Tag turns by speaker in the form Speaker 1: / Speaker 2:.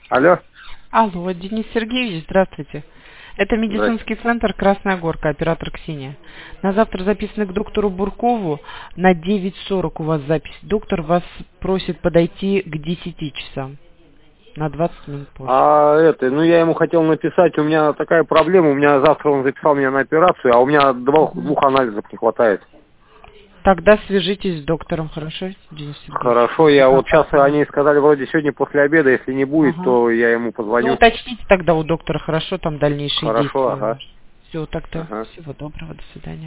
Speaker 1: Алло.
Speaker 2: Алло, Денис Сергеевич, здравствуйте. Это
Speaker 1: Здрасте.
Speaker 2: медицинский центр «Красная Горка», оператор Ксения. На завтра записаны к доктору Буркову. На 9:40 у вас запись. Доктор вас просит подойти к 10 часам. На 20 минут позже.
Speaker 1: Я ему хотел написать, у меня такая проблема, у меня завтра он записал меня на операцию, а у меня двух анализов не хватает.
Speaker 2: Тогда свяжитесь с доктором, хорошо, Денис Сергеевич?
Speaker 1: Хорошо, я вот сейчас, они сказали, вроде сегодня после обеда, если не будет, то я ему
Speaker 2: Ну,
Speaker 1: позвоню.
Speaker 2: уточните тогда у доктора, хорошо, там дальнейшие
Speaker 1: Хорошо,
Speaker 2: действия.
Speaker 1: ага.
Speaker 2: Все, тогда
Speaker 1: Ага.
Speaker 2: всего доброго, до свидания.